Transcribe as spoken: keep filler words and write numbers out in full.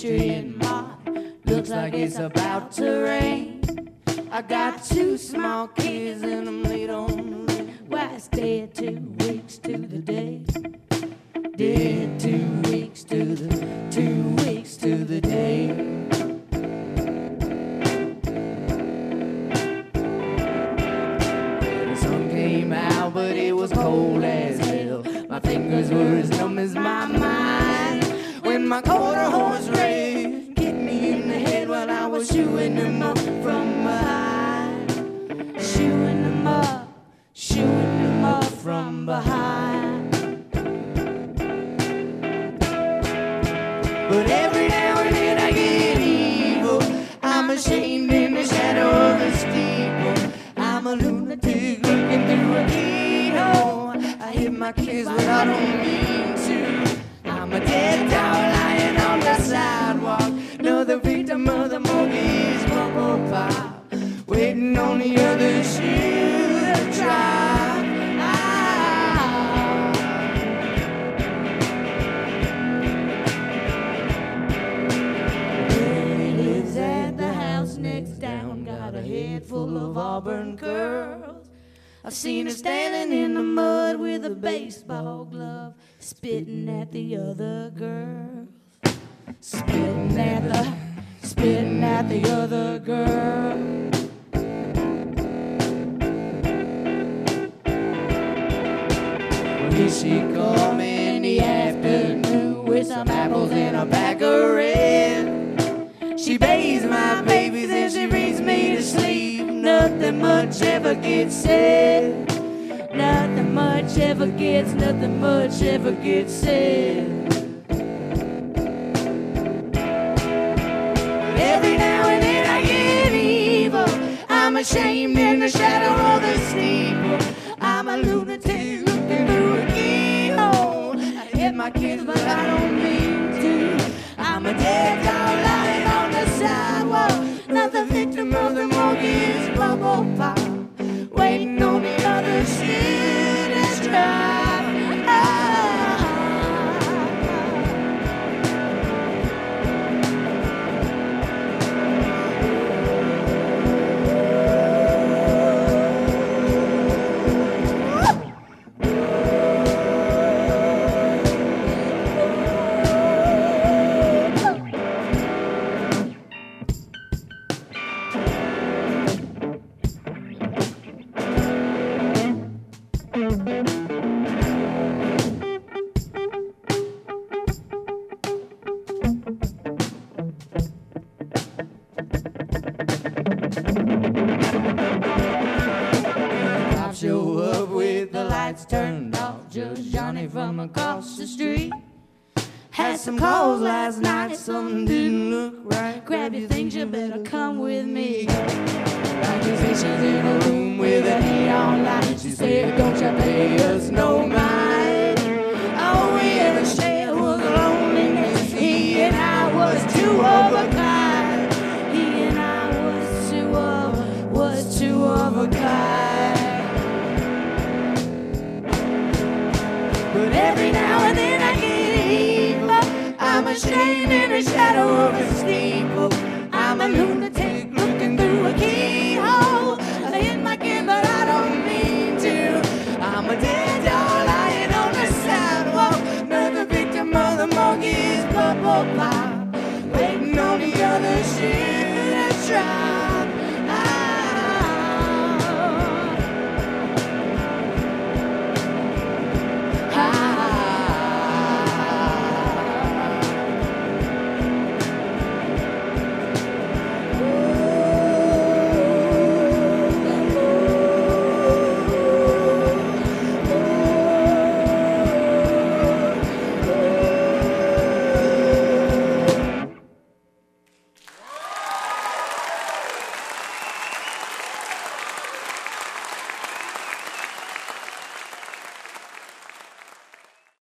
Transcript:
poetry in my looks like it's about to rain. I got two small kids and I'm late on the rent. Why it's dead two weeks to the day. Dead two weeks to the two weeks to the day. The sun came out, but it was cold as hell. My fingers were as numb as my mind. When my quarter horse race kicked me in the head while I was shooing them up from behind. Shooing them up, shooing them up from behind. But every now and then I get evil. I'm ashamed in the shadow of a steeple. I'm a lunatic looking through a keyhole. I hit my kids but I don't mean to. I'm a dead dog lying on the sidewalk. Another victim of the mortgage bubble pop. Waiting on the other shoe to drop. Ah. Mary lives at the house next down. Got a head full of auburn curls. I've seen her standing in the mud with a baseball glove, spitting at the other girls. Spitting at the, spitting at the other girl. Here she come in the afternoon with some apples and a bag of red. She bathes my babies and she reads me to sleep. Nothing much ever gets said. Nothing much ever gets, nothing much ever gets said. Every now and then I get evil. I'm ashamed in the shadow of the steeple. I'm a lunatic looking through a keyhole. I hit my kids but I don't mean to. I'm a dead dog lying on the sidewalk. Another victim of the mortgage bubble pop. Waiting on the other shoe to drop. Ah. Show up with the lights turned off. Judge Johnny from across the street had some calls last night. Something didn't look right. Grab your things, you better come with me. Accusations in a room with a neon light. She said, don't you pay us no mind. All we ever shared was loneliness. He and I was two of a kind. He and I was two of, was two of a kind. But every now and then I get evil. I'm ashamed in the shadow of a steeple. I'm a lunatic looking through a keyhole. I hit my kid but I don't mean to. I'm a dead dog lying on the sidewalk. Another victim of the mortgage bubble pop. Waiting on the other shoe to drop.